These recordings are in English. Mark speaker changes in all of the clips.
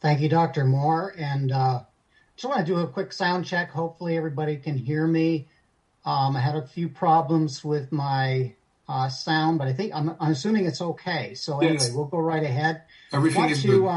Speaker 1: Thank you, Dr. Moore. And just want to do a quick sound check. Hopefully everybody can hear me. I had a few problems with my sound, but I think I'm assuming it's okay. So anyway,
Speaker 2: Yes.
Speaker 1: we'll go right ahead.
Speaker 2: Everything is good.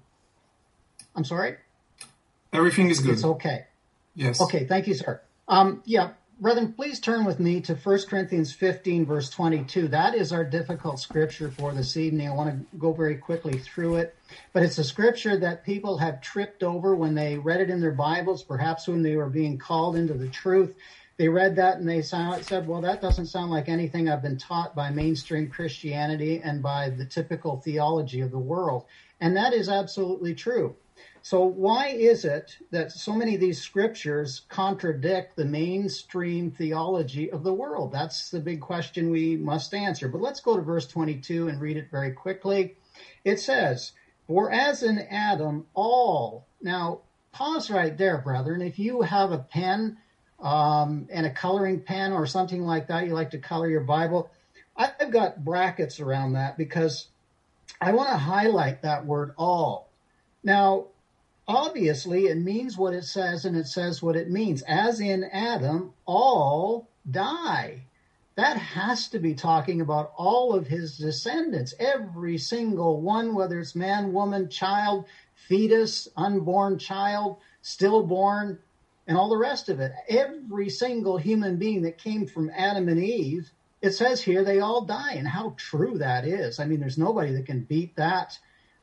Speaker 1: I'm sorry?
Speaker 2: Everything is good.
Speaker 1: It's okay.
Speaker 2: Yes.
Speaker 1: Okay, thank you, sir. Brethren, please turn with me to 1 Corinthians 15, verse 22. That is our difficult scripture for this evening. I want to go very quickly through it. But it's a scripture that people have tripped over when they read it in their Bibles, perhaps when they were being called into the truth. They read that and they said, well, that doesn't sound like anything I've been taught by mainstream Christianity and by the typical theology of the world. And that is absolutely true. So why is it that so many of these scriptures contradict the mainstream theology of the world? That's the big question we must answer. But let's go to verse 22 and read it very quickly. It says, for as in Adam all. Now, pause right there, brethren. If you have a pen and a coloring pen or something like that, you like to color your Bible, I've got brackets around that because I want to highlight that word all. Now, obviously, it means what it says, and it says what it means. As in Adam, all die. That has to be talking about all of his descendants, every single one, whether it's man, woman, child, fetus, unborn child, stillborn, and all the rest of it. Every single human being that came from Adam and Eve, it says here they all die. And how true that is. I mean, there's nobody that can beat that.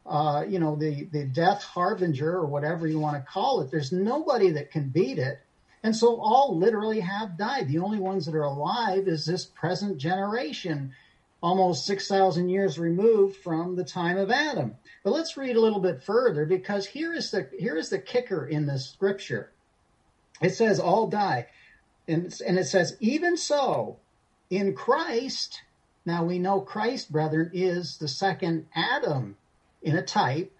Speaker 1: The death harbinger or whatever you want to call it. There's nobody that can beat it. And so all literally have died. The only ones that are alive is this present generation, almost 6,000 years removed from the time of Adam. But let's read a little bit further, because here is the kicker in this scripture. It says all die. And it says, even so, in Christ, now we know Christ, brethren, is the second Adam in a type.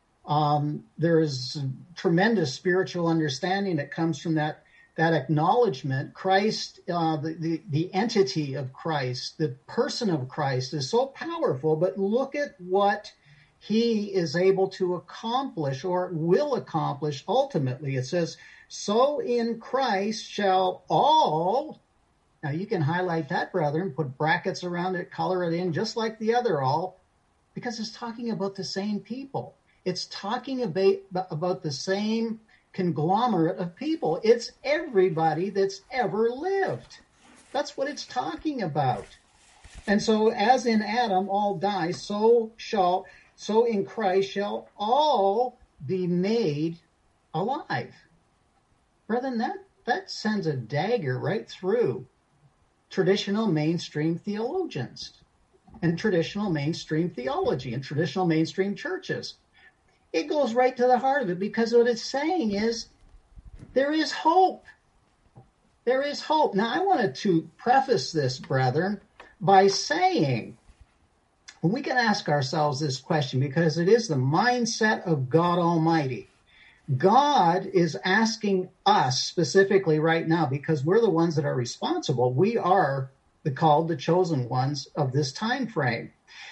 Speaker 1: There is tremendous spiritual understanding that comes from that acknowledgement. Christ, the entity of Christ, the person of Christ is so powerful, but look at what he is able to accomplish or will accomplish ultimately. It says, so in Christ shall all. Now you can highlight that, brethren, put brackets around it, color it in, just like the other all, because it's talking about the same people. It's talking about the same conglomerate of people. It's everybody that's ever lived. That's what it's talking about. And so as in Adam all die, so in Christ shall all be made alive. Brethren, that sends a dagger right through traditional mainstream theologians and traditional mainstream theology and traditional mainstream churches. It goes right to the heart of it, because what it's saying is there is hope. There is hope. Now, I wanted to preface this, brethren, by saying, we can ask ourselves this question because it is the mindset of God Almighty. God is asking us specifically right now, because we're the ones that are responsible. We are the called, the chosen ones of this time frame.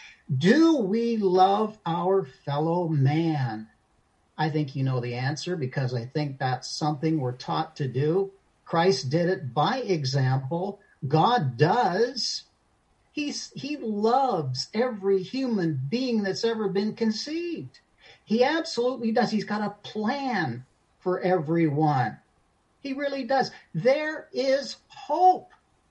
Speaker 1: Do we love our fellow man? I think you know the answer, because I think that's something we're taught to do. Christ did it by example. God does. He loves every human being that's ever been conceived. He absolutely does. He's got a plan for everyone. He really does. There is hope.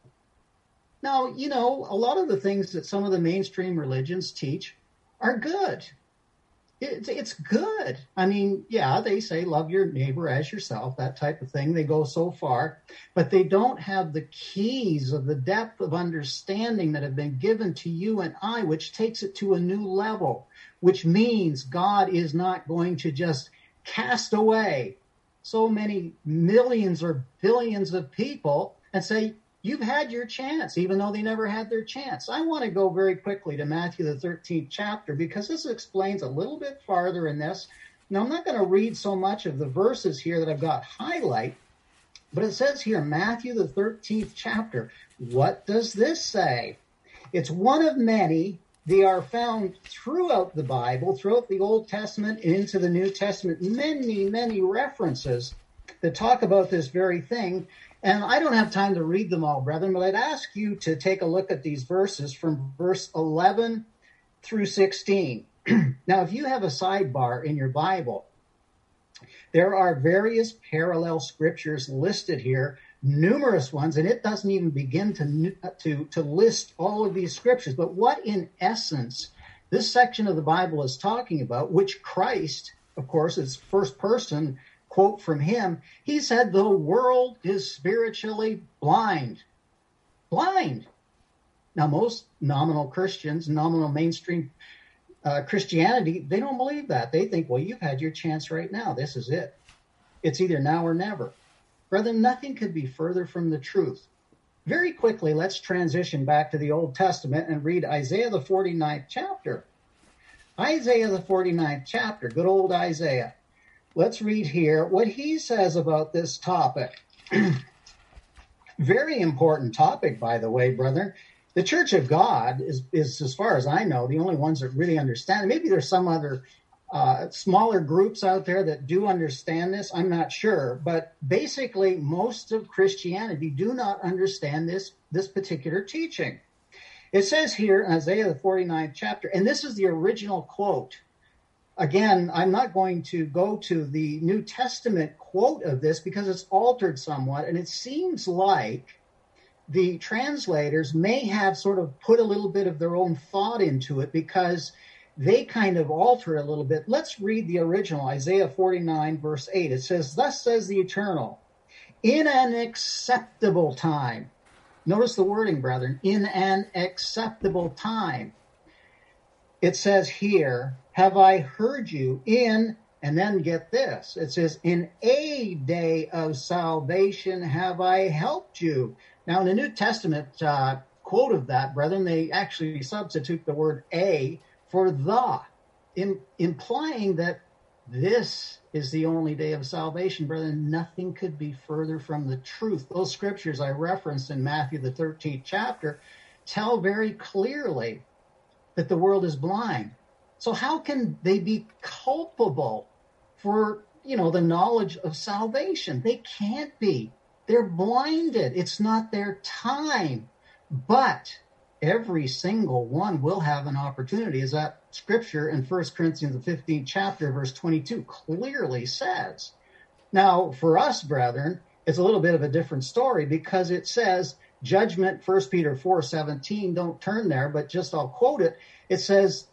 Speaker 1: Now, a lot of the things that some of the mainstream religions teach are good. It's good. I mean, yeah, they say love your neighbor as yourself, that type of thing. They go so far, but they don't have the keys of the depth of understanding that have been given to you and I, which takes it to a new level, which means God is not going to just cast away so many millions or billions of people and say, you've had your chance, even though they never had their chance. I want to go very quickly to Matthew, the 13th chapter, because this explains a little bit farther in this. Now, I'm not going to read so much of the verses here that I've got highlight, but it says here, Matthew, the 13th chapter. What does this say? It's one of many, They are found throughout the Bible, throughout the Old Testament, into the New Testament, many, many references that talk about this very thing. And I don't have time to read them all, brethren, but I'd ask you to take a look at these verses from verse 11 through 16. Now, if you have a sidebar in your Bible, there are various parallel scriptures listed here, numerous ones, and it doesn't even begin to list all of these scriptures. But what, in essence, this section of the Bible is talking about, which Christ, of course, is first person quote from him, he said, the world is spiritually blind. Blind. Now, most nominal Christians, nominal mainstream Christianity, they don't believe that. They think, well, you've had your chance right now. This is it. It's either now or never. Brethren, nothing could be further from the truth. Very quickly, let's transition back to the Old Testament and read Isaiah the 49th chapter. Isaiah the 49th chapter, good old Isaiah. Let's read here what he says about this topic. Very important topic, by the way, brethren. The Church of God is, as far as I know, the only ones that really understand. Maybe there's some other smaller groups out there that do understand this. I'm not sure. But basically, most of Christianity do not understand this particular teaching. It says here in Isaiah the 49th chapter, and this is the original quote. Again, I'm not going to go to the New Testament quote of this because it's altered somewhat, and it seems like the translators may have sort of put a little bit of their own thought into it because they kind of alter a little bit. Let's read the original, Isaiah 49, verse 8. It says, thus says the Eternal, in an acceptable time. Notice the wording, brethren, in an acceptable time. It says here, have I heard you in, and then get this, it says, in a day of salvation have I helped you. Now, in the New Testament quote of that, brethren, they actually substitute the word a for the, implying that this is the only day of salvation, brethren. Nothing could be further from the truth. Those scriptures I referenced in Matthew, the 13th chapter, tell very clearly that the world is blind. So how can they be culpable for, the knowledge of salvation? They can't be. They're blinded. It's not their time. But every single one will have an opportunity, as that scripture in 1 Corinthians, the 15th chapter, verse 22, clearly says. Now, for us, brethren, it's a little bit of a different story because it says, judgment, 1 Peter 4:17, don't turn there, but just I'll quote it. It says,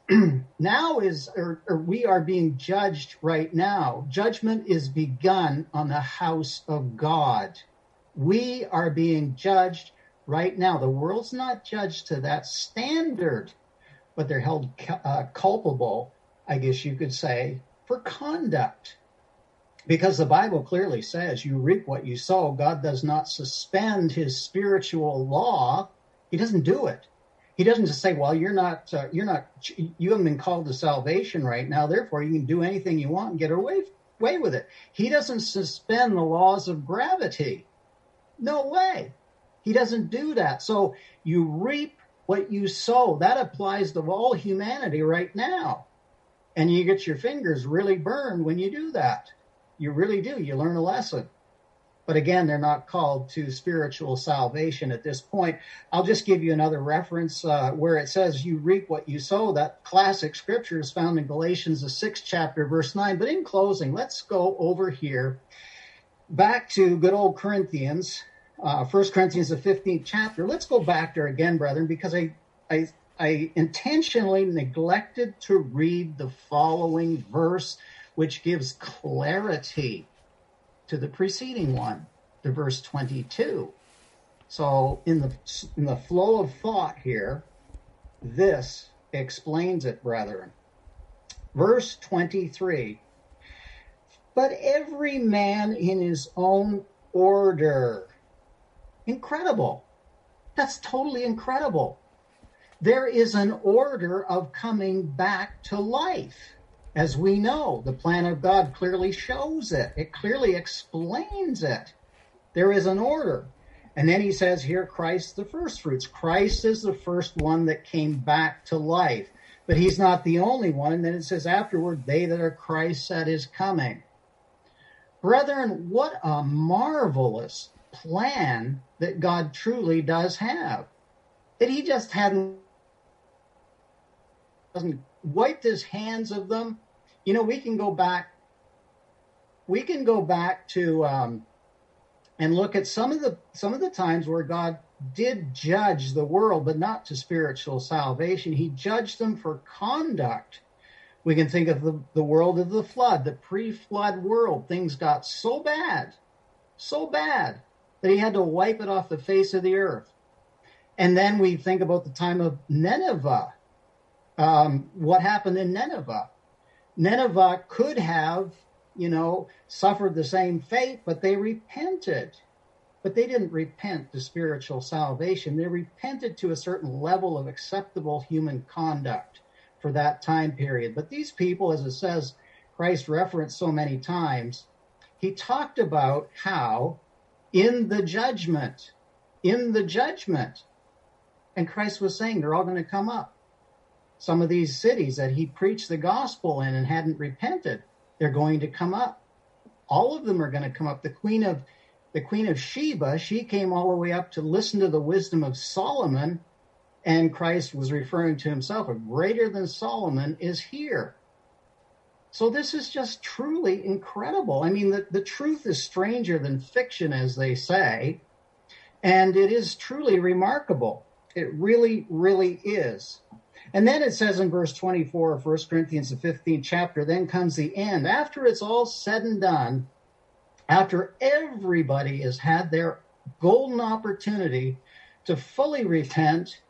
Speaker 1: we are being judged right now. Judgment is begun on the house of God. We are being judged right now. The world's not judged to that standard, but they're held culpable, I guess you could say, for conduct. Because the Bible clearly says you reap what you sow. God does not suspend his spiritual law. He doesn't do it. He doesn't just say, well, you haven't been called to salvation right now, therefore you can do anything you want and get away with it. He doesn't suspend the laws of gravity. No way. He doesn't do that. So you reap what you sow. That applies to all humanity right now. And you get your fingers really burned when you do that. You really do. You learn a lesson. But again, they're not called to spiritual salvation at this point. I'll just give you another reference where it says you reap what you sow. That classic scripture is found in Galatians, the 6th chapter, verse 9. But in closing, let's go over here back to good old Corinthians, 1 Corinthians, the 15th chapter. Let's go back there again, brethren, because I intentionally neglected to read the following verse, which gives clarity to the preceding one, to verse 22. So in the flow of thought here, this explains it, brethren. Verse 23, but every man in his own order. Incredible. That's totally incredible. There is an order of coming back to life. As we know, the plan of God clearly shows it. It clearly explains it. There is an order. And then he says here, Christ the first fruits. Christ is the first one that came back to life. But he's not the only one. And then it says afterward, they that are Christ's at his coming. Brethren, what a marvelous plan that God truly does have. That he just hasn't wiped his hands of them. You know, we can go back to and look at some of the times where God did judge the world, but not to spiritual salvation. He judged them for conduct. We can think of the world of the flood, the pre-flood world. Things got so bad, that he had to wipe it off the face of the earth. And then we think about the time of Nineveh. What happened in Nineveh? Nineveh could have, suffered the same fate, but they repented. But they didn't repent to spiritual salvation. They repented to a certain level of acceptable human conduct for that time period. But these people, as it says, Christ referenced so many times, he talked about how in the judgment, and Christ was saying they're all going to come up. Some of these cities that he preached the gospel in and hadn't repented, they're going to come up. All of them are going to come up. The Queen of Sheba, she came all the way up to listen to the wisdom of Solomon, and Christ was referring to himself, a greater than Solomon is here. So this is just truly incredible. I mean, the truth is stranger than fiction, as they say, and it is truly remarkable. It really, really is. And then it says in verse 24 of 1 Corinthians, the 15th chapter, then comes the end. After it's all said and done, after everybody has had their golden opportunity to fully repent,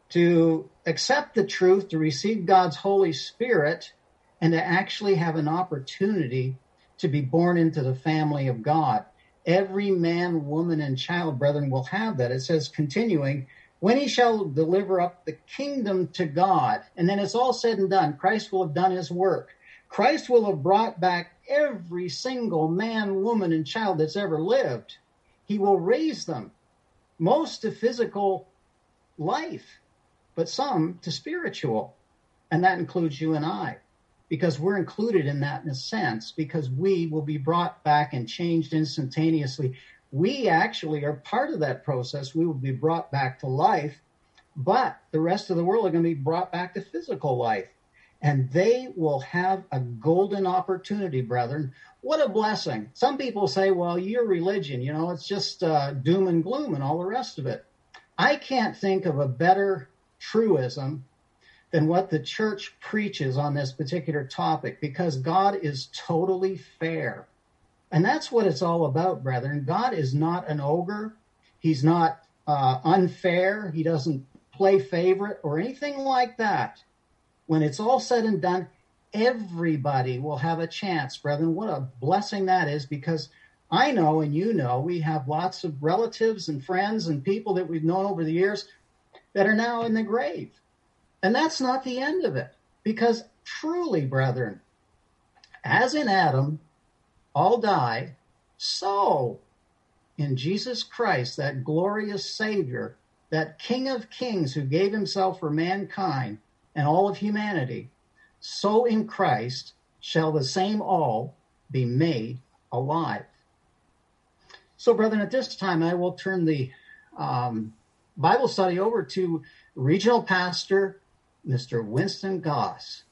Speaker 1: to accept the truth, to receive God's Holy Spirit, and to actually have an opportunity to be born into the family of God. Every man, woman, and child, brethren, will have that. It says, continuing, when he shall deliver up the kingdom to God. And then it's all said and done. Christ will have done his work. Christ will have brought back every single man, woman, and child that's ever lived. He will raise them, most to physical life, but some to spiritual. And that includes you and I, because we're included in that in a sense, because we will be brought back and changed instantaneously. We actually are part of that process. We will be brought back to life, but the rest of the world are going to be brought back to physical life. And they will have a golden opportunity, brethren. What a blessing. Some people say, well, your religion, it's just doom and gloom and all the rest of it. I can't think of a better truism than what the church preaches on this particular topic, because God is totally fair. And that's what it's all about, brethren. God is not an ogre. He's not unfair. He doesn't play favorite or anything like that. When it's all said and done, everybody will have a chance, brethren. What a blessing that is, because I know and you know we have lots of relatives and friends and people that we've known over the years that are now in the grave. And that's not the end of it, because truly, brethren, as in Adam, all die, so in Jesus Christ, that glorious Savior, that King of Kings who gave himself for mankind and all of humanity, so in Christ shall the same all be made alive. So, brethren, at this time, I will turn the Bible study over to Regional Pastor Mr. Winston Goss.